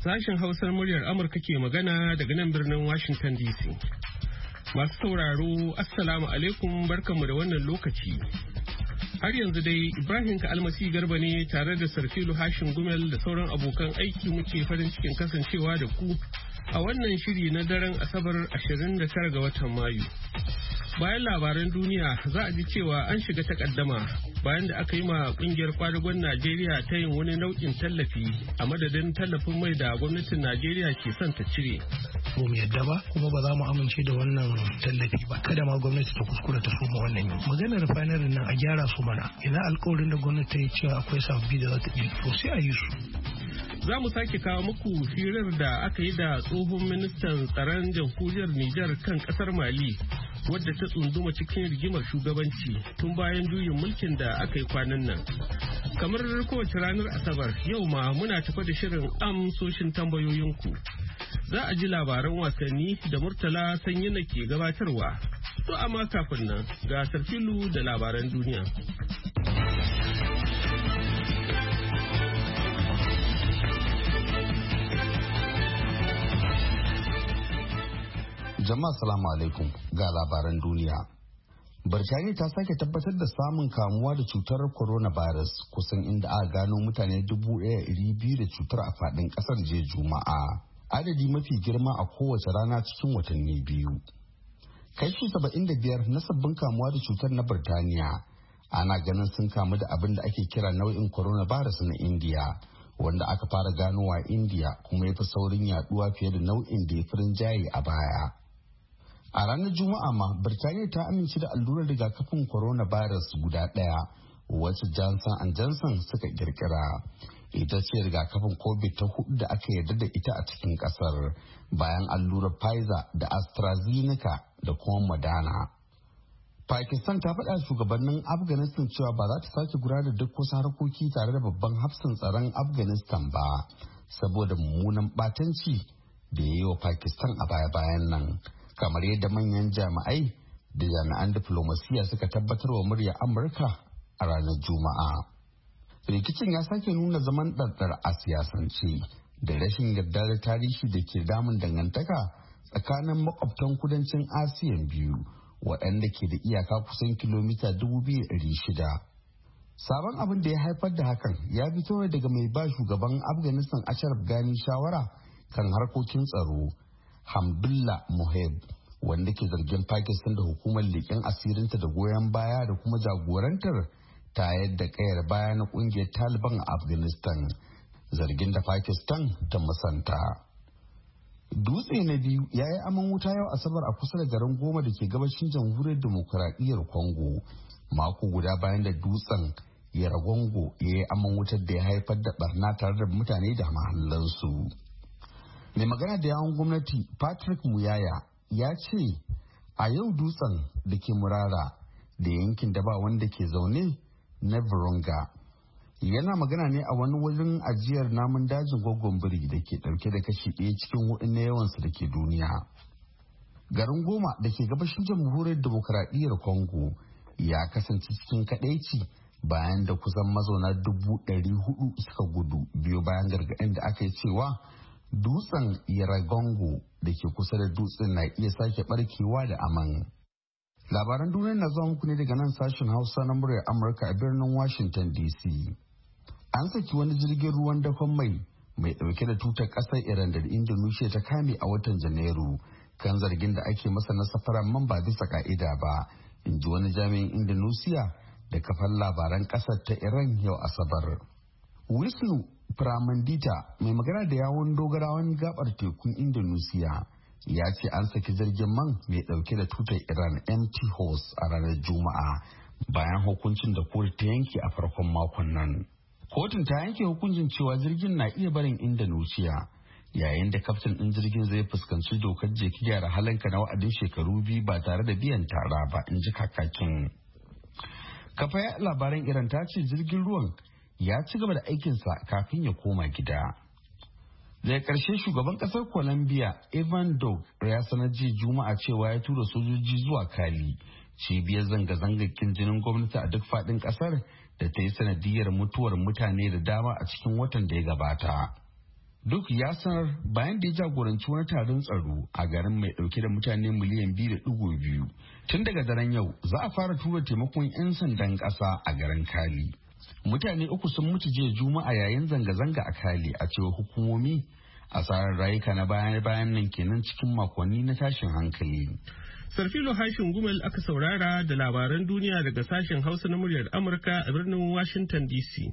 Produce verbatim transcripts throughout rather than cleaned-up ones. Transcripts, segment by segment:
Sashen Hausar muryar Amurka ke magana daga nan birnin Washington D C. Masu sauraro, Assalamu alaikum barkanmu da wannan lokaci. Har yanzu dai Ibrahim Ka'almasi Garba ne tare da Sarfilu Hashin Gumel da sauran abokan aiki muke farin cikin kasancewa da ku a wannan shiri na daren Asabar ashirin da tara ga watan Mayu. Bayan labaran duniya za a ji cewa an shiga takaddama bayan da aka yi ma kungiyar kwadagon Najeriya ta yin wani nau'in tallafi a madadin tallafin mai da gwamnatin Najeriya ke son ta cire. Ba mu yadda ba kuma ba za mu amince da wannan tallafi ba. Kada ma gwamnati ta kuskura ta soma wannan yi. Maganar refinery nan a gyara su mana. Ina alkawarin da gwamnati ta yi cewa akwai sababbi da za ta yi to sai a yi su. Za mu sake kawo muku hirar da aka yi da tsohon ministan tsaron jamhuriyar Nijar kan kasar Mali wadda ta tsunduma cikin rigimar shugabanci tun bayan juyin mulkin da aka yi kwanan nan. Kamar kowace ranar Asabar yau ma muna tafa da shirin amsoshin tambayoyinku. Za a ji labaran wasanni da Murtala Sanyi na ke gabatarwa. To amma kafin nan ga Sarfilu da labaran duniya. Jama'a salamu alaikum ga labaran duniya. Birtaniya ta sake tabbatar da samun kamuwa da cutar coronavirus kusan inda aka gano mutane dubu ɗaya ɗari biyu da cutar a faɗin ƙasar jiya Juma'a. Adadi mafi girma a kowace rana cikin watanni biyu. Kashi saba'in da biyar na sabbin kamuwa da cutar na Birtaniya ana ganin sun kamu da abin da ake kira nau'in coronavirus na India, wanda aka fara ganowa India kuma ya fi saurin yaduwa fiye da nau'in da ya fi rinjaye a baya. A ranar Juma'a ma, Birtaniya ta amince da allurar rigakafin coronavirus guda ɗaya wacce Johnson and Johnson suka kirkira. Ita ce rigakafin COVID ta hudu da aka yarda da ita a cikin kasar bayan allurar Pfizer da AstraZeneca da kuma Moderna. Pakistan ta faɗa shugabannin Afghanistan cewa ba za ta sake gudanar da duk wasu harkoki tare da babban hafsan tsaron Afghanistan ba saboda mummunan ɓatanci da ya yi wa Pakistan a baya-bayan nan. Kamar yadda manyan jami'ai da jami'an diflomasiya suka tabbatar wa murya Amurka a ranar Juma'a. Rikicin ya sake nuna zaman ɗarɗar a siyasance da rashin yarda da tarihi da ke damun dangantaka tsakanin makwabtan kudancin Asiyan biyu waɗanda ke da iyaka kusan kilomita dubu biyu da ɗari shida. Sabon abin da ya haifar da hakan ya fito daga mai ba shugaban Afghanistan Ashraf Ghani shawara kan harkokin tsaro. Hamdullah Moheb, wanda ke zargin Pakistan da hukumar leƙen asirinta da goyon baya da kuma jagorantar ta yadda kayar baya na ƙungiyar Taliban a Afghanistan, zargin da Pakistan ta musanta. Dutse na biyu ya yi aman wuta yau Asabar a kusa da garin Goma da ke gabashin jamhuriyar demokuraɗiyyar Congo, mako guda bayan da dutsen Yaragongo ya yi aman wutar da ya haifar da barna tare da mutane da mahallansu. Mai magana da yawon gwamnati Patrick Muyaya ya ce a yau dutsen da ke Murara da yankin da ba wanda ke zaune na Virunga yana magana ne a wani wurin ajiyar namun dajin gwaggon biri da ke dauke da kashi ɗaya cikin hudu na yawansu da ke duniya. Garin Goma da ke gabashin jamhuriyar demokuraɗiyyar Congo ya kasance cikin kadaici bayan da kusan mazauna dubu ɗari hudu suka gudu biyo bayan gargaɗin da aka yi cewa dutsen Yaragongo da ke kusa da dutsen na iya sake barkewa da aman. Labaran duniya na zuwa muku ne daga nan sashen Hausa na muryar Amurka a birnin Washington D C. An saki wani jirgin ruwan dakon mai mai dauke da tutar kasar Iran da Indonesia ta kame a watan Janairu kan zargin da ake masa na safaran man ba bisa ka'ida ba, in ji wani jami'in Indonesia da kafar labaran kasar ta Iran yau Asabar. Wisnu Pramandita mai magana da yawon dogarawan gabar tekun Indonesia ya ce an saki jirgin man mai dauke da tutar Iran M T Horse a ranar Juma'a bayan hukuncin da kotu ta yanke a farkon makon nan. Kotun ta yanke hukuncin cewa jirgin na iya barin Indonesia yayin da kaftin ɗin jirgin zai fuskanci dokar jeki gyara halinka na wa'adin shekaru biyu ba tare da biyan tara ba, in ji kakakin. Kafa labaran Iran ta ce jirgin ruwan ya ci gaba da aikinsa kafin ya koma gida. Daga ƙarshe shugaban ƙasar Colombia Ivan Duque ya sanar jiya Juma'a cewa ya tura sojoji zuwa Cali, cibiyar zanga-zangar kin jinin gwamnati a duk faɗin ƙasar da ta yi sanadiyar mutuwar mutane da dama a cikin watan da ya gabata. Duk ya sanar bayan da ya jagoranci wani taron tsaro a garin mai dauke da mutane miliyan biyu da digo biyu. Tun daga daren yau za a fara tura taimakon 'yan sandan ƙasa a garin Kali. Mutane uku sun mutu jiya Juma'a yayin zanga-zanga a Kali a cewar hukumomi. Asarar rayuka na bayan-bayan nan kenan cikin makonni na tashin hankali. Sarfilo Hashin Gumel aka saurara da labaran duniya daga sashen Hausa na muryar Amurka a birnin Washington D C.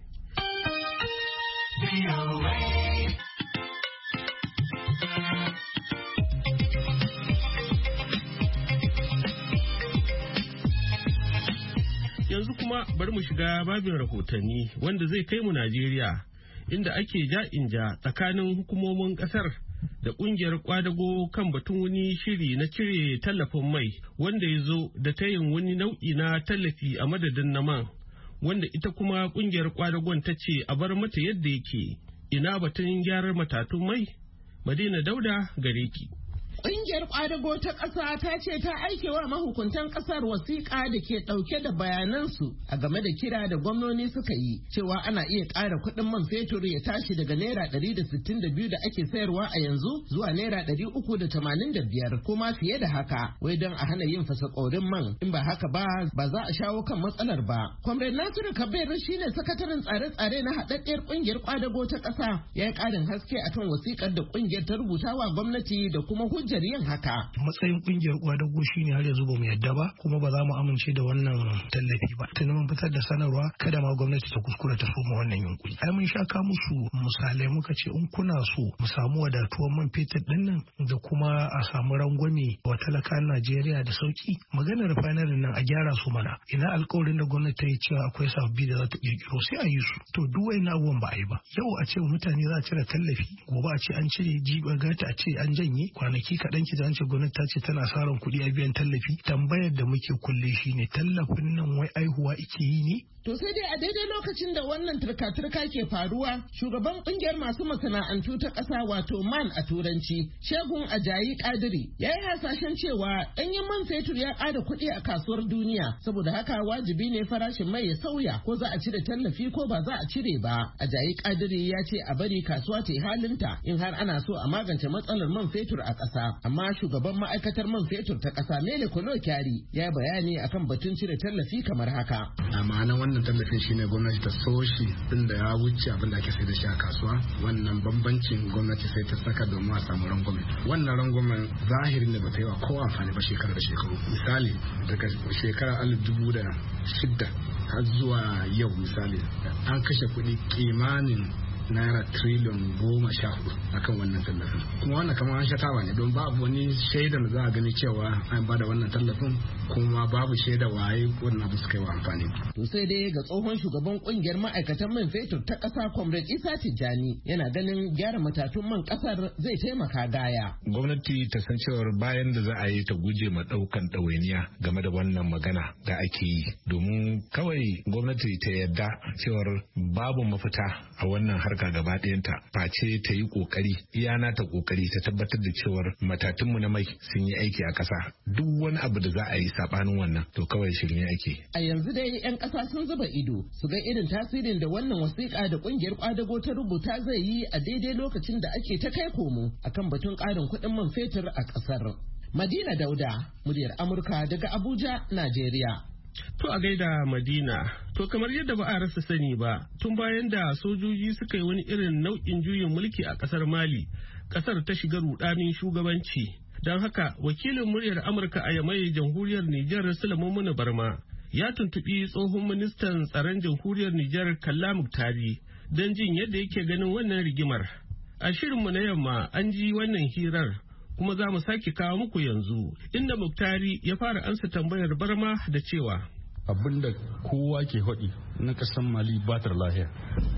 Yanzu kuma bari mu shiga babin rahotanni wanda zai kai mu Najeriya, inda ake ja inja tsakanin hukumomin kasar da kungiyar kwadago kan batun wani shiri na cire tallafin mai wanda ya zo da tayin wani nau'i na tallafi a madadin na man, wanda ita kuma kungiyar kwadagon ta ce a bar mata yadda yake. Ina batun gyarar matatun mai? Madina Dauda gare ki. Ƙungiyar ƙwadago ta ƙasa ta ce ta aike wa mahukuntan ƙasar wasiƙa da ke ɗauke da bayanansu a game da kira da gwamnoni suka yi cewa ana iya ƙara kuɗin man fetur ya tashi daga naira ɗari da sittin da biyu da ake sayarwa a yanzu zuwa naira ɗari uku da tamanin da biyar ko ma fiye da haka, wai don a hana yin fasakorin man. In ba haka ba ba za a shawo kan matsalar ba. Comrade Nasiru Kabir shine sakataren tsare-tsare na haɗaɗɗiyar ƙungiyar ƙwadago ta ƙasa, ya yi ƙarin haske akan wasiƙar da ƙungiyar ta rubuta wa gwamnati da kuma hujja yin haka. Matsayin kungiyar kwadago shine har yanzu ba mu yadda ba, kuma ba za mu amince da wannan tallafi ba. Tuni mun fitar da sanarwa kada ma gwamnati ta kuskura ta soma wannan yunkuri. Ai mun shaka musu misalai muka ce in kuna so mu samu wadatuwar man fetur din nan da kuma a samu rangwame wa talakan Najeriya da sauki, maganar refinery nan a gyara su mana. Ina alƙawarin da gwamnati ta yi cewa akwai sababbi da za ta kirkiro sai a yi su. To duk wani abubuwan ba a yi ba. Yau a ce mutane za a cire tallafi, gobe a ce an cire, jibi gata a ce an janye, kwanaki kaɗan ki an ce gwamnati ta ce tana sa ran kuɗi a biyan tallafi. Tambayar da muke kulle shi ne tallafin nan wai aihuwa ike yi ne? To sai dai a daidai lokacin da wannan turka-turka ke faruwa, shugaban kungiyar masu masana'antu ta ƙasa wato man a turanci, Shegun Ajayi Kadiri, ya yi hasashen cewa ɗanyen man fetur ya ƙara kuɗi a kasuwar duniya, saboda haka wajibi ne farashin mai ya sauya ko za a cire tallafi ko ba za a cire ba. Ajayi Kadiri ya ce a bari kasuwa ta yi halinta in har ana so a magance matsalar man fetur a ƙasa. Amma shugaban ma'aikatar man fetur ta ƙasa Mele Kolo Kyari ya bayani akan batun cire tallafi kamar haka. Wannan tallafin shine gwamnati ta so shi din da ya wuce abin da ake sai da shi a kasuwa. Wannan bambancin gwamnati sai ta saka domin a samu rangwame. Wannan rangwamen zahirin da bata yi wa kowa amfani ba shekara da shekaru. Misali daga shekara alif dubu da shidda har zuwa yau misali an kashe kuɗi kimanin naira triliyon goma sha hudu akan wannan tallafin, kuma wannan kamar an shatawa ne don babu wani shaidar da za a gani cewa an bada wannan tallafin, kuma babu shaida waye wannan abu suka yi wa amfani. To sai dai ga tsohon shugaban kungiyar ma'aikatan man fetur ta ƙasa Comrade Isa Tijjani yana ganin gyara matatun man ƙasar zai taimaka gaya. Gwamnati ta san cewar bayan da za a yi ta guje ma ɗaukan ɗawainiya game da wannan magana da ake yi, domin kawai gwamnati ta yarda cewar babu mafita a wannan har Afirka gaba ɗayanta face ta yi kokari iyana ta kokari ta tabbatar da cewar matatunmu na mai sun yi aiki a ƙasa. Duk wani abu da za a yi sabanin wannan to kawai shirin ake. A yanzu dai 'yan ƙasa sun zuba ido su ga irin tasirin da wannan wasiƙa da ƙungiyar ƙwadago ta rubuta zai yi a daidai lokacin da ake ta kai komo akan batun ƙarin kuɗin man fetur a ƙasar. Madina Dauda, muryar Amurka daga Abuja, Najeriya. To a gaida Madina, to kamar yadda ba a rasa sani ba, tun bayan da sojoji suka yi wani irin nau'in juyin mulki a kasar Mali, kasar ta shiga rudanin shugabanci. Don haka wakilin muryar Amurka a Yamai jamhuriyar Nijar Sulaiman Barma ya tuntuɓi tsohon ministan tsaron jamhuriyar Nijar Kalla Muktari don jin yadda yake ganin wannan rigimar. A shirinmu na yamma an ji wannan hirar, kuma za mu sake kawo muku yanzu, inda Muktari ya fara ansa tambayar Barma da cewa abinda kowa ke haɗi na ƙasar Mali ba ta lahiya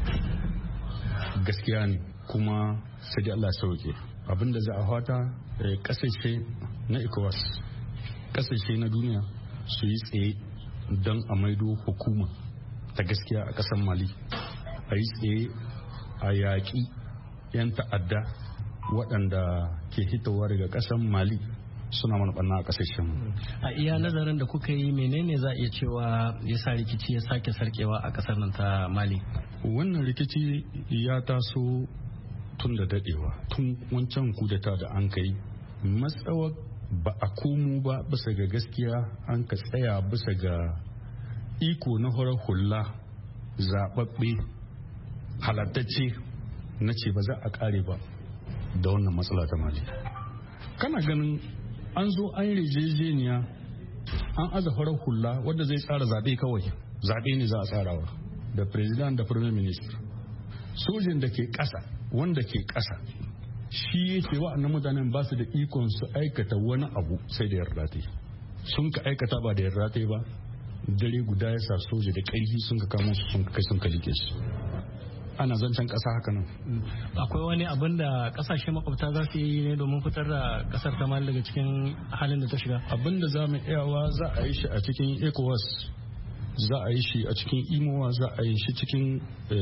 gaskiya ne, kuma sai dai Allah sauke. Abinda za a fata ƙasashe na ECOWAS, ƙasashe na duniya su yi tsaye don a maido hukuma ta gaskiya a ƙasar Mali, a yi tsaye a yaƙi 'yan ta'adda waɗanda ke hitowa daga ƙasar Mali suna mana ɓanna a ƙasashen. A iya nazarin da kuka yi, menene za a iya cewa ya sa rikici ya sake sarkewa a ƙasar nan ta Mali? Wannan rikici ya taso tun da dadewa tun wancan kudeta da an kai matsawar ba a komo ba bisa ga gaskiya an ka tsaya bisa ga iko na horar hula zaɓaɓɓe halattacce na ce ba za a ƙare ba da wannan matsala ta Mali. Kana ganin an zo an rijejeniya an aza horar hula wadda zai tsara zaɓe kawai zaɓe ne za a tsarawa da president da prime minister sojin da ke ƙasa wanda ke ƙasa shi yake wa'annan mutanen ba su da ikon su aikata wani abu sai da yarda ta sun ka aikata ba da yarda ta ba dare guda ya sa soja da ƙarfi sun ka kamo su sun kai sun kalike su ana zancen ƙasa haka nan. Akwai wani abin da ƙasashe makwabta za su yi ne domin fitar da ƙasar ta Mali daga cikin halin da ta shiga? Abin da za mu iyawa za a yi shi a cikin ECOWAS, za a yi shi a cikin imowa, za a yi shi cikin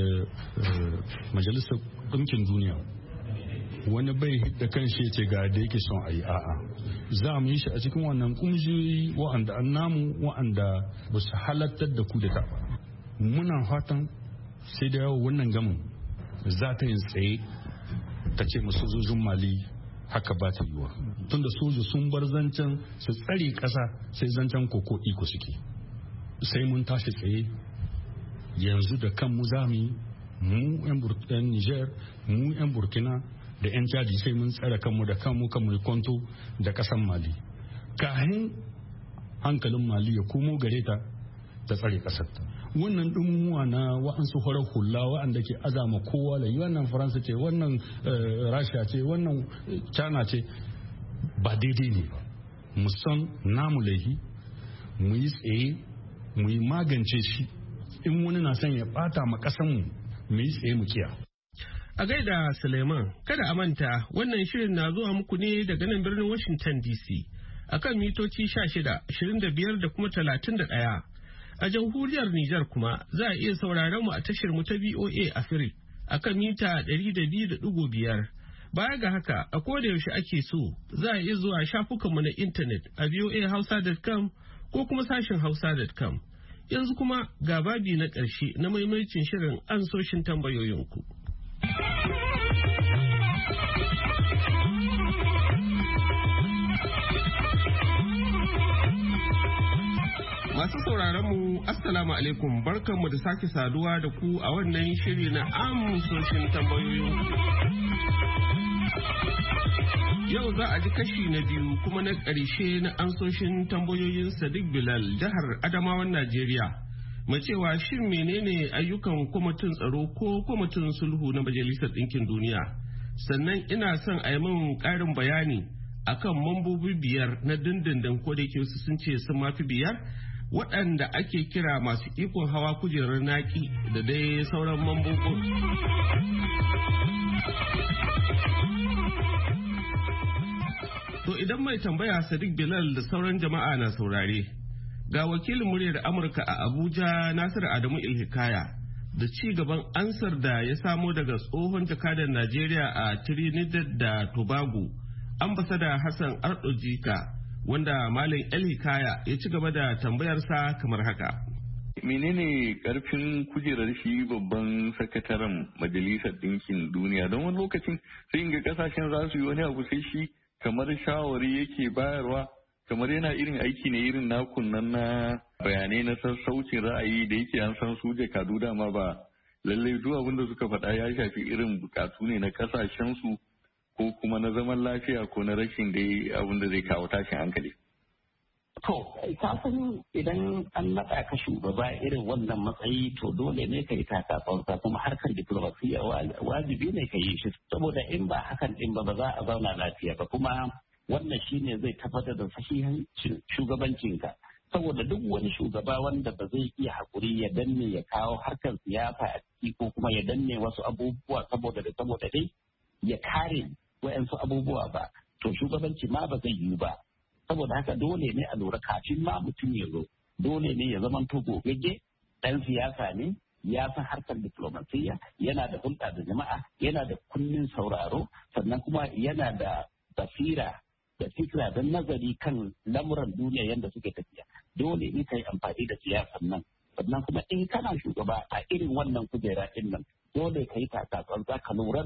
majalisar ɗinkin duniya. Wani bai hidda kan shi ce ga da yake son a yi a'a. Za mu yi shi a cikin wannan ƙungiyoyi wa'anda an namu wa'anda ba su halattar da ku da ta ba. Muna fatan sai da yawo wannan gamin za ta yin tsaye ta ce ma sojojin Mali haka ba ta yiwa tunda soja sun bar zancen su tsare ƙasa sai zancen koko iko suke sai mun tashi tsaye yanzu da kanmu za mu yi mu yan Niger mu yan Burkina da yan Chadi sai mun tsare kanmu da kanmu kan mu kwanto da ƙasan Mali kahin hankalin Mali ya komo gare ta ta tsare ƙasar ta wannan ɗumuwa na wa'ansu horar hula wa'anda ke azama kowa da yi wannan faransa ce wannan rasha ce wannan china ce ba daidai ne ba mu san namu laihi mu yi tsaye mu yi magance shi in wani na son ya bata ma ƙasanmu mu yi tsaye mu kiya. A gaida Suleiman, kada a manta wannan shirin na zuwa muku ne daga nan birnin Washington D C akan mitoci sha shida, ashirin da biyar da kuma talatin da ɗaya. A jamhuriyar Nijar kuma za a iya sauraron mu a tashar mu ta V O A Africa akan mita ɗari da biyu da ɗigo biyar. Baya ga haka a koda yaushe ake so za a iya zuwa shafukan mu na intanet a voa hausa dot com ko kuma sashin hausa dot com. Yanzu kuma ga babi na ƙarshe na maimaicin shirin ansoshin tambayoyinku. Masu sauraron mu assalamu alaikum barkanmu da sake saduwa da ku a wannan shiri na amsoshin tambayoyin. Yau za a ji kashi na biyu kuma na ƙarshe na amsoshin tambayoyin Sadiq Bilal jihar Adamawan Najeriya. Mai cewa shin menene ayyukan kwamitin tsaro ko kwamitin sulhu na Majalisar Ɗinkin Duniya? Sannan ina son a yi min ƙarin bayani akan mambobi biyar na dindindin ko da yake wasu sun ce sun mafi biyar. Waɗanda ake kira masu ikon hawa kujerar naki da dai sauran mambobin. To idan mai tambaya Sadiq Bilal da sauran jama'a na saurare, ga wakilin muryar Amurka a Abuja Nasiru Adamu Ilhikaya da ci gaban ansar da ya samo daga tsohon jakadan Najeriya a Trinidad da Tobago, ambasada Hassan Ardo Jika. Wanda Malam El Hikaya ya ci gaba da tambayarsa kamar haka. Menene karfin kujerar shi babban sakataren Majalisar Ɗinkin Duniya don wani lokacin sai inga kasashen za su yi wani abu sai shi kamar shawari yake bayarwa kamar yana irin aiki ne irin nakun nan na bayanai na sassaucin ra'ayi da yake an san su jakadu dama ba lallai duk abin da suka faɗa ya shafi irin bukatu ne na kasashen su ko kuma na zaman lafiya ko na rashin dai abin da zai kawo tashin hankali. To, ka san idan an naɗa ka shugaba irin wannan matsayi to dole ne ka yi takatsantsa kuma harkar diplomasiya wajibi ne ka yi shi saboda in ba hakan din ba ba za a zauna lafiya ba kuma wannan shine zai tabbatar da sahihancin shugabancinka saboda duk wani shugaba wanda ba zai iya haƙuri ya danne ya kawo harkar siyasa a ciki ko kuma ya danne wasu abubuwa saboda da saboda dai ya kare wa'yansu abubuwa ba to shugabanci ma ba zai yiwu ba saboda haka dole ne a lura kafin ma mutum ya zo dole ne ya zama to gogagge dan siyasa ne ya san harkar diplomasiya yana da hulɗa da jama'a yana da kunnin sauraro sannan kuma yana da basira da fikira don nazari kan lamuran duniya yadda suke tafiya dole ne ka yi amfani da siyasar nan sannan kuma in kana shugaba a irin wannan kujera din nan dole ka yi takatsantsa ka lura da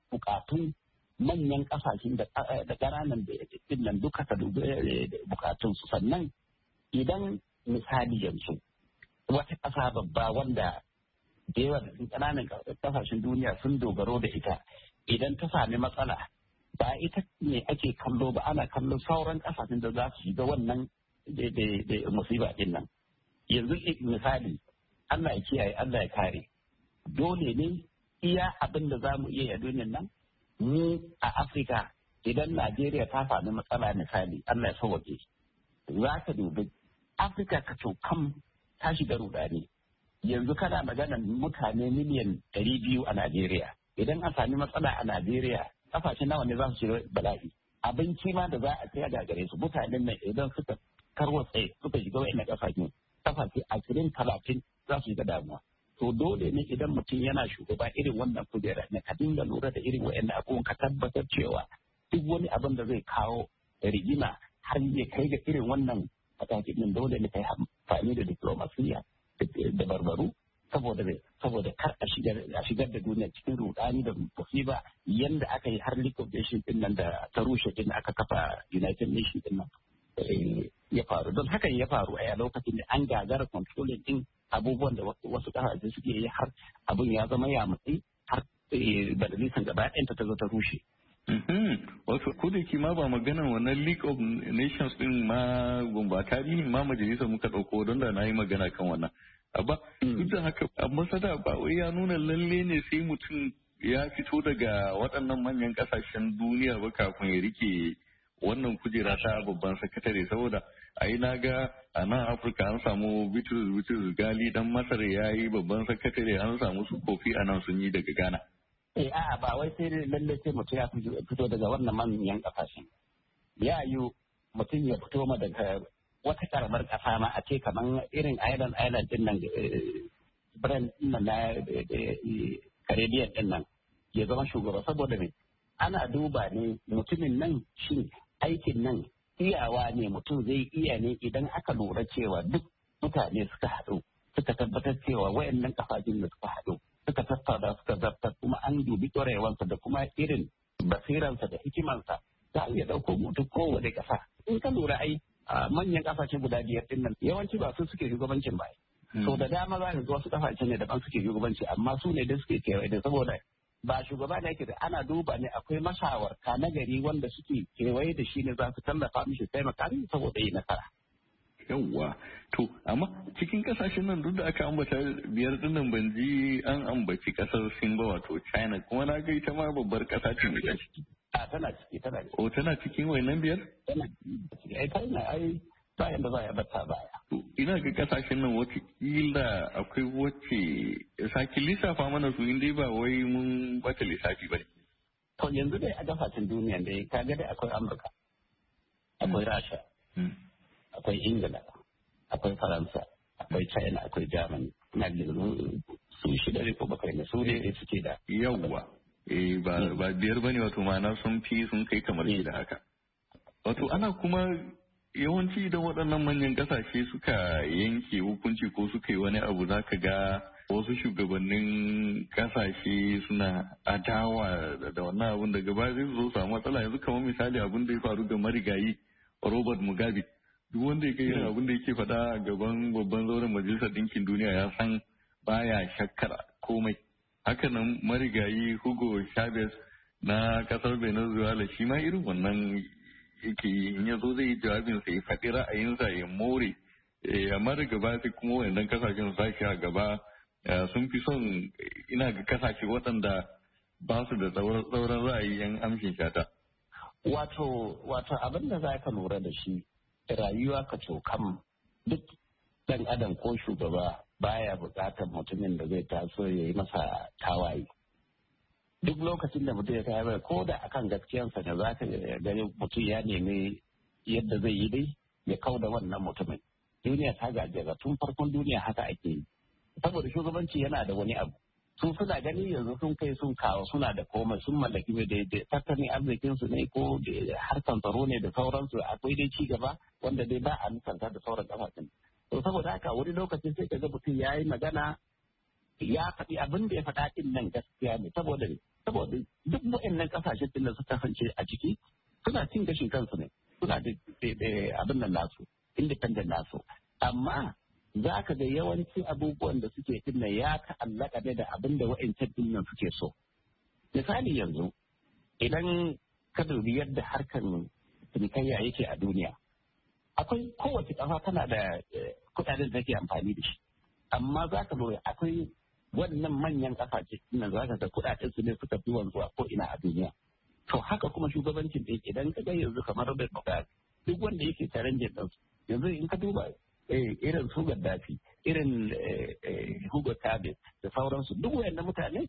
bukatun manyan kasashen da ƙananan da nan duka ka dubi bukatun su. Sannan idan misali yanzu wata ƙasa babba wanda da yawa da ƙananan kasashen duniya sun dogaro da ita idan ta sami matsala ba ita ne ake kallo ba, ana kallo sauran kasashen da za su shiga wannan da musiba din nan. Yanzu misali Allah ya kiyaye Allah ya kare, dole ne iya abin da za mu iya a duniyan nan mu a Afirka idan Najeriya ta sami matsala misali Allah ya sauwaƙe, za ka dubi Afirka ka kam ta shiga rudani. Yanzu kana magana mutane miliyan ɗari biyu a Najeriya, idan an sami matsala a Najeriya kasashe nawa ne za su shiga bala'i. Abinci ma da za a tsaya da gare su mutanen nan idan suka karwatse suka shiga wa'in kasashe kasashe ashirin talatin za su shiga damuwa. To dole ne idan mutum yana shugaba irin wannan kujera ne ka dinga lura da irin wa'in abubuwan, ka tabbatar cewa duk wani abin da zai kawo rigima har ya kai ga irin wannan matakin din dole ne kai amfani da diplomasiya da barbaru saboda saboda kar a shigar a shigar da duniya cikin rudani da musiba yanda aka yi har League of Nations din nan da ta rushe din aka kafa United Nations din nan ya faru. Don hakan ya faru a lokacin da an gagara controlling din abubuwan da wasu kasashe suke yi har abin ya zama ya matsi har majalisar gaba ɗayanta ta zo ta rushe. Wasu kudaki ma ba maganar wannan League of Nations din ma gumba tarihin ma majalisar muka ɗauko don da na yi magana kan wannan. Abba duk da haka ambasada ba wai ya nuna lalle ne sai mutum ya fito daga waɗannan manyan ƙasashen duniya ba kafin ya rike wannan kujera ta babban sakatare, saboda a yi na ga a nan Afirka an samu Bitrus Bitrus Gali dan Masar ya yi babban sakatare, an samu su Kofi a nan sun yi daga Ghana. Eh a'a ba wai sai lalle sai mutum ya fito daga wannan manyan ƙasashen. Ya yi mutum ya fito ma daga wata karamar kasa ma a ce kamar irin island island din nan brand din nan na Caribbean din nan ya zama shugaba, saboda ne ana duba ne mutumin nan shi aikin nan iyawa ne mutum zai iya ne idan aka lura cewa duk mutane suka haɗu suka tabbatar cewa wayannan kafafin da suka haɗu suka tattauna suka zartar kuma an dubi ƙwarewansa da kuma irin basiransa da hikimansa za a iya ɗauko mutum kowane ƙasa. In ka lura ai manyan kasashe guda biyar din nan yawanci ba su suke shugabancin ba. So da dama za ka ga wasu kasashe ne daban suke shugabanci amma su ne da suke kewaye da saboda ba shugaba ne yake da ana duba ne akwai mashawarta na gari wanda suke kewaye da shi ne za su tallafa mishi taimaka mishi saboda yi nasara. Yawwa to amma cikin kasashen nan duk da aka ambata biyar din nan ban ji an ambaci kasar Sin ba wato China, kuma na ga ita ma babbar kasa ce mai ciki. A tana ciki tana ciki. O tana cikin wayannan biyar? Tana ciki. Ai tana ai ba yanda za ya bata baya. Ina ga kasashen nan watakila akwai wacce saki lissafa mana su inda ba wai mun bata lissafi ba ne. To yanzu dai a kasashen duniya dai kaga dai akwai Amurka, akwai Rasha, akwai Ingila, akwai Faransa, akwai China, akwai Germany. Ina da su shida ne ko bakwai ne su ne suke da. Yawwa. Eh ba biyar bane wato ma'ana sun fi sun kai kamar shi da haka. Wato ana kuma yawanci idan waɗannan manyan ƙasashe suka yanke hukunci ko suka yi wani abu za ka ga wasu shugabannin ƙasashe suna adawa da wannan abun daga baya zai zo samu matsala. Yanzu kamar misali abin da ya faru ga marigayi Robert Mugabe, duk wanda ya kai abin da yake faɗa a gaban babban zauren majalisar ɗinkin duniya ya san baya shakkar komai. Hakanan marigayi Hugo Chavez na kasar Venezuela shi ma irin wannan yake yi, in ya zo zai yi jawabinsa ya faɗi ra'ayinsa ya more, amma daga baya sai kuma wayannan kasashen sashi a gaba sun fi son ina ga kasashe waɗanda ba su da tsauran ra'ayi yan amshin shata. Wato wato abin da za ka lura da shi rayuwa ka cokam duk ɗan adam ko shugaba baya buƙatar mutumin da zai taso ya yi masa tawaye. Duk lokacin da mutum ya tawaye ko da akan gaskiyansa ne za ka gani mutum ya nemi yadda zai yi dai ya kau da wannan mutumin. Duniya ta gajera tun farkon duniya haka ake yi. Saboda shugabanci yana da wani abu. Sun suna gani yanzu sun kai sun kawo suna da komai sun mallaki mai da tattalin arzikinsu ne ko da harkan tsaro ne da sauransu akwai dai ci gaba wanda dai ba a nisanta da sauran kasashen. To saboda haka wani lokacin sai kaga mutum ya yi magana ya faɗi abin da ya faɗa ɗin nan gaskiya ne saboda ne saboda duk waɗannan kasashen din da suka kasance a ciki suna cin gashin kansu ne, suna da abin nan nasu independent nasu, amma za ka ga yawancin abubuwan da suke dinna ya ta'allaka ne da abin da wa'ancan dinnan suke so. Misali yanzu idan ka dubi yadda harkar cinikayya yake a duniya, akwai kowace ƙasa tana da kuɗaɗen da take amfani da shi, amma za ka lura akwai wannan manyan ƙasashe dinnan za ka ga kuɗaɗen su ne suka fi wanzuwa ko ina a duniya. To haka kuma shugabancin da yake idan ka ga yanzu kamar Robert Mugabe duk wanda yake challenge ɗinsu yanzu in ka duba irin su Gaddafi, irin Hugo Chavez da sauransu duk wayannan mutane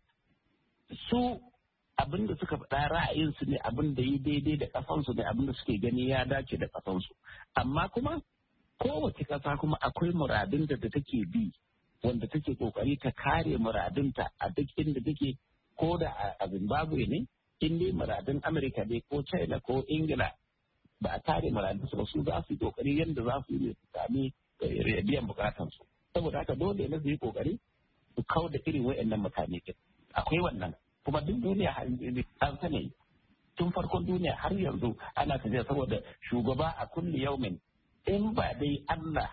su abin da suka faɗa ra'ayinsu ne abin da yi daidai da ƙasansu ne abin da suke gani ya dace da ƙasansu. Amma kuma kowace ƙasa kuma akwai muradin da take bi wanda take kokari ta kare muradinta a duk inda take, ko da a Zimbabwe ne, in dai muradin Amurka ne ko China ko Ingila ba a kare muradinsu ba, su za su yi kokari yadda za su yi su sami biyan bukatansu. Saboda haka dole ne su yi kokari su kau da irin wa'annan mutane din. Akwai wannan kuma duk duniya an sani tun farkon duniya har yanzu ana tafiya saboda shugaba a kulli yaumin in ba dai Allah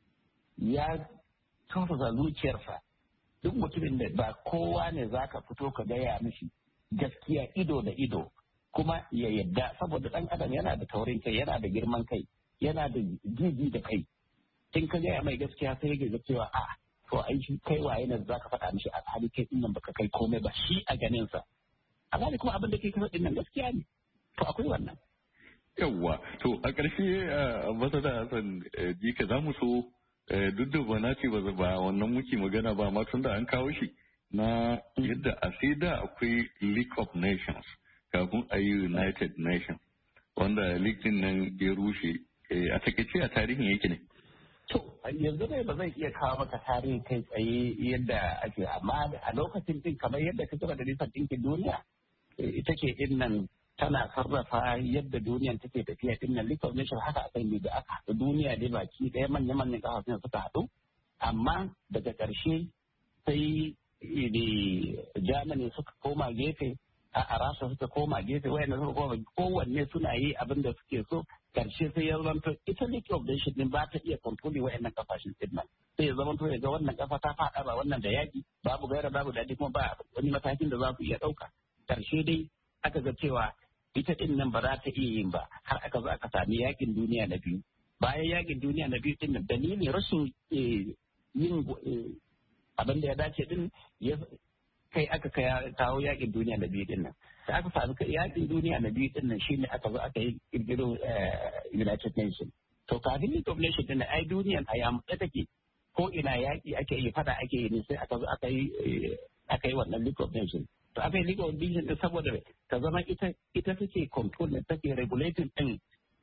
ya tausasa zuciyarsa, duk mutumin da ba kowa ne zaka fito ka gaya mishi gaskiya ido da ido kuma ya yadda, saboda dan adam yana da taurin kai, yana da girman kai, yana da jiji da kai. In ka gaya mai gaskiya sai ya ga cewa a to ai shi kai waye ne za ka faɗa mishi a hali kai din nan baka kai komai ba shi a ganin sa, amma ne kuma abin da kai ka faɗin nan gaskiya ne. To akwai wannan. Yawwa to a ƙarshe ambassador Hassan Jika za mu so duk da ba na ce ba wannan muke magana ba, amma tun da an kawo shi na yadda a sai da akwai League of Nations kafin a yi United Nations wanda League din nan ya rushe, a takaice a tarihin yake ne. To, yanzu dai ba zai iya kawo maka tarihi kai tsaye yadda ake, amma a lokacin din kamar yadda ka gaba da nisan ɗinkin duniya, ita ke din nan tana sarrafa yadda duniyan take tafiya din nan. League of Nations haka a kai ne da aka haɗu duniya dai baki ɗaya manya-manyan ƙasashen suka haɗu, amma daga ƙarshe sai Germany suka koma gefe, a Rasha suka koma gefe, wayanda suka koma kowanne suna yi abin da suke so. Karshe sai ya zama ita League of Nations din ba ta iya kontroli wa'annan kafashin din nan, sai ya zama to ya ga wannan kafa ta faɗa ba wannan da yaƙi, babu gaira babu daɗi kuma ba wani matakin da za su iya ɗauka. Karshe dai aka ga cewa ita din nan ba za ta iya yin ba, har aka zo aka sami yaƙin duniya na biyu. Bayan yaƙin duniya na biyu din nan dalilin rashin yin abin da ya dace din ya kai aka kawo yaƙin duniya na biyu din nan. Da aka sami yaƙin duniya na biyu din nan shine aka zo aka yi kirkiro United Nations. To kafin League of Nations din ai duniyan a yamutse take, ko ina yaƙi ake yi, fada ake yi ne, sai aka zo aka yi aka yi wannan League of Nations. To aka yi League of Nations din saboda ta zama ita ita take control ne, take regulating din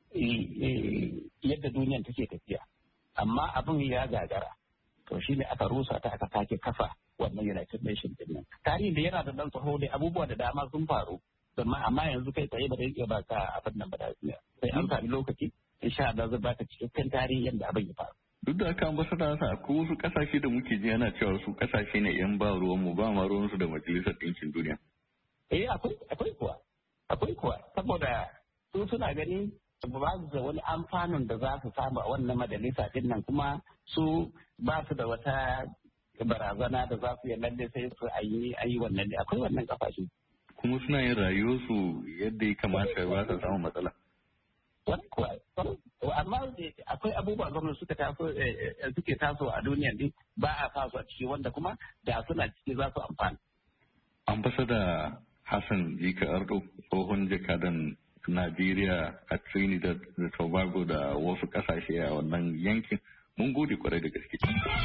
yadda duniyan take tafiya. Amma abin ya gagara. To shine aka rusa ta aka sake kafa wannan United Nations din nan. Tarihin da yana da dan tsaho da abubuwa da dama sun faru, amma yanzu kai tsaye ba da yake ba ka abin nan ba da sai an sami lokaci insha Allah zai baka cikakken tarihin yadda abin ya faru. Duk da aka ambasada sa akwai wasu kasashe da muke ji ana cewa su kasashe ne yan ba ruwan mu ba ma ruwan su da Majalisar Ɗinkin Duniya. Eh akwai akwai kuwa akwai kuwa saboda su suna gani ba su da wani amfanin da za su samu a wannan majalisa din nan, kuma su ba su da wata barazana da za su yi lalle sai su ayi ayi wannan ne, akwai wannan kafashe. Kuma suna yin rayuwarsu yadda ya kamata ba su samu matsala. Wani kuwa amma akwai abubuwa gwamnati suka taso suke taso a duniya din ba a sa su a ciki wanda kuma da suna ciki za su amfana. Ambassador Hassan Jika Ardo, tsohon jakadan Najeriya a Trinidad da Tobago da wasu kasashe a wannan yankin, mun gode kwarai da gaske.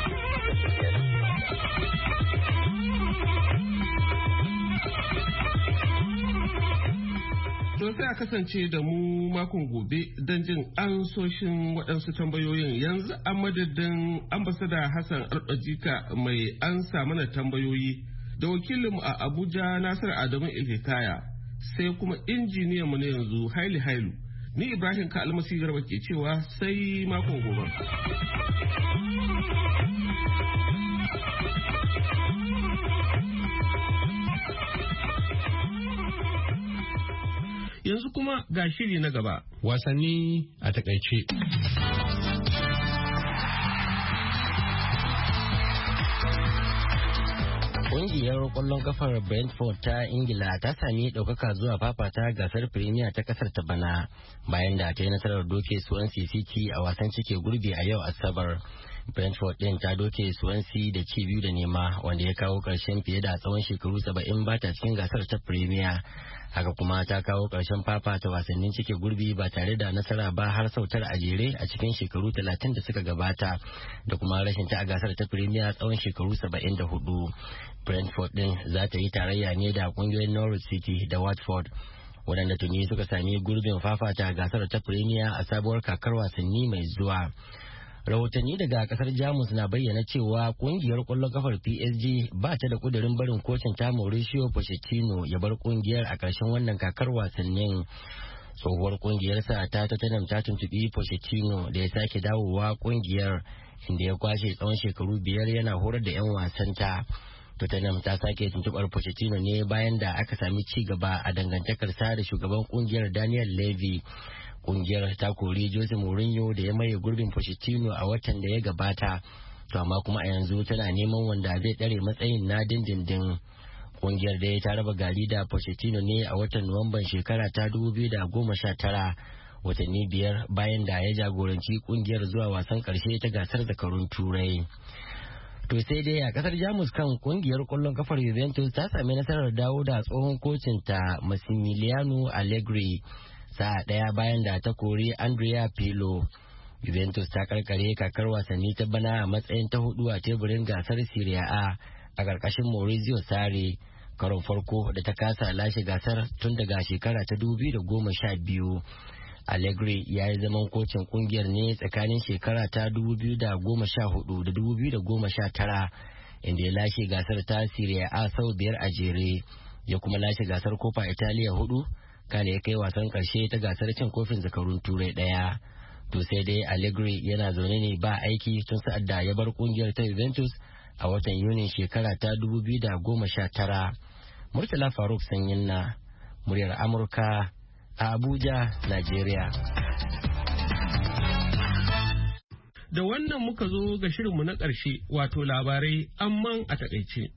To sai a kasance da mu makon gobe don jin ansoshin waɗansu tambayoyin. Yanzu a madadin ambasada Hassan Arɗojika mai ansa mana tambayoyi da wakilinmu a Abuja Nasir Adamu Ilhikaya, sai kuma injiniyanmu na yanzu Haili Hailu. Ni Ibrahim Ka Almasi Garba ke cewa sai makon gobe. kuma ga shiri na gaba. Wasanni a takaice. Ƙungiyar ƙwallon kafar Brentford ta Ingila ta sami ɗaukaka zuwa fafata gasar Premier ta ƙasar ta bana bayan da ta yi nasarar doke Swansea City a wasan cike gurbi a yau Asabar. Brentford ɗin ta doke Swansea da ci biyu da nema wanda ya kawo ƙarshen fiye da tsawon shekaru saba'in ba ta cikin gasar ta Premier. Haka kuma ta kawo ƙarshen fafata wasannin cike gurbi ba tare da nasara ba har sautar a jere a cikin shekaru talatin da suka gabata da kuma rashin ta a gasar ta Premier tsawon shekaru saba'in da hudu. Brentford din za ta yi tarayya ne da kungiyoyin Norwich City da Watford waɗanda tuni suka sami gurbin fafata gasar ta Premier a sabuwar kakar wasanni mai zuwa. Rahotanni daga kasar Jamus na bayyana cewa kungiyar kwallon kafar P S G ba ta da kudirin barin kocin ta Mauricio Pochettino ya bar kungiyar a ƙarshen wannan kakar wasannin. Tsohuwar kungiyarsa ta Tottenham ta tuntubi Pochettino da ya sake dawowa kungiyar inda ya kwashe tsawon shekaru biyar yana horar da 'yan wasanta. Tottenham ta sake tuntubar Pochettino ne bayan da aka sami ci gaba a dangantakarsa da shugaban kungiyar Daniel Levy. Kungiyar ta kori Jose Mourinho da ya maye gurbin Pochettino a watan da ya gabata, to amma kuma a yanzu tana neman wanda zai tsare matsayin na dindindin. Kungiyar da ta raba gari da Pochettino ne a watan Nuwamban shekara ta dubu biyu da goma sha tara, watanni biyar bayan da ya jagoranci kungiyar zuwa wasan karshe ta gasar zakarun Turai. To sai dai a kasar Jamus kan kungiyar kwallon kafar Juventus ta sami nasarar dawo da tsohon kocinta Massimiliano Allegri sa'a daya bayan da ta kori Andrea Pirlo. Juventus ta karkare kakar wasanni ta bana a matsayin ta hudu a teburin gasar Serie A a karkashin Maurizio Sarri, karon farko da ta kasa lashe gasar tun daga shekara ta dubu biyu da goma sha biyu. Allegri ya yi zaman kocin kungiyar ne tsakanin shekara ta dubu biyu da goma sha hudu da dubu biyu da goma sha tara, inda ya lashe gasar ta Serie A sau biyar a jere, ya kuma lashe gasar Copa Italia hudu, kana ya kai wasan karshe ta gasar cin kofin zakarun Turai daya. To sai dai Allegri yana zaune ne ba aiki tun sa'ad da ya bar kungiyar ta Juventus a watan Yunin shekara ta dubu biyu da goma sha tara. Murtala Faruk Sanyin na muryar Amurka a Abuja, Najeriya. Da wannan muka zo ga shirinmu na ƙarshe, wato labarai amman a takaice.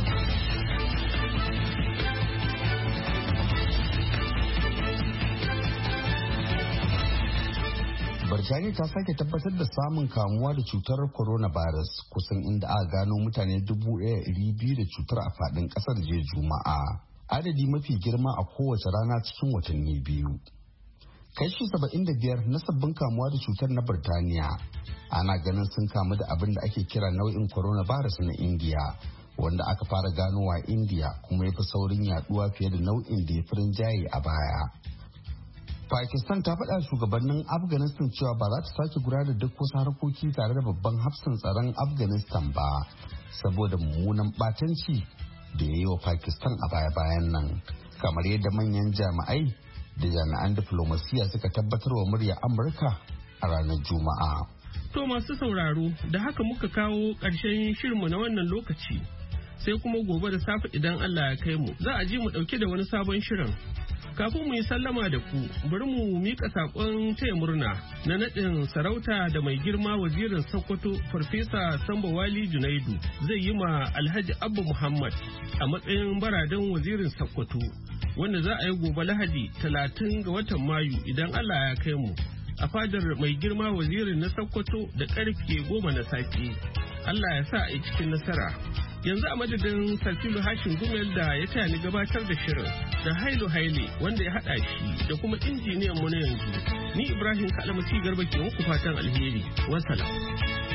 Birtaniya ta sake tabbatar da samun kamuwa da cutar coronavirus kusan inda aka gano mutane dubu ɗaya ɗari biyu da cutar a faɗin ƙasar jiya Juma'a. Adadi mafi girma a kowace rana cikin watanni biyu. Kashi saba'in da biyar na sabbin kamuwa da cutar na Birtaniya ana ganin sun kamu da abin da ake kira nau'in coronavirus na India, wanda aka fara ganowa a India kuma ya fi saurin yaduwa fiye da nau'in da ya fi rinjaye a baya. Pakistan ta faɗa shugabannin Afghanistan cewa ba za ta sake gudanar da duk wasu harkoki tare da babban hafsan tsaron Afghanistan ba saboda mummunan ɓatanci da ya yi wa Pakistan a baya-bayan nan, kamar yadda manyan jami'ai da jami'an diflomasiya suka tabbatar wa murya Amurka a ranar Juma'a. To masu sauraro, da haka muka kawo ƙarshen shirinmu na wannan lokaci, sai kuma gobe da safe idan Allah ya kai mu za a ji mu ɗauke da wani sabon shirin. Kafin mu yi sallama da ku, bari mu mika saƙon taya murna na naɗin sarauta da mai girma wazirin Sokoto Farfesa Sambo Wali Junaidu zai yi ma Alhaji Abba Muhammad a matsayin baradan wazirin Sokoto, wanda za a yi gobe Lahadi talatin ga watan Mayu idan Allah ya kai mu a fadar mai girma wazirin na Sokoto da karfe goma na safe. Allah ya sa a yi cikin nasara. Yanzu a madadin Sarfilu Hashin Gumel da ya taya ni gabatar da shirin da Hailu Haile wanda ya haɗa shi da kuma injiniyan mu na yanzu. Ni Ibrahim Kalamasi Garba ke muku fatan alheri. Wassalam.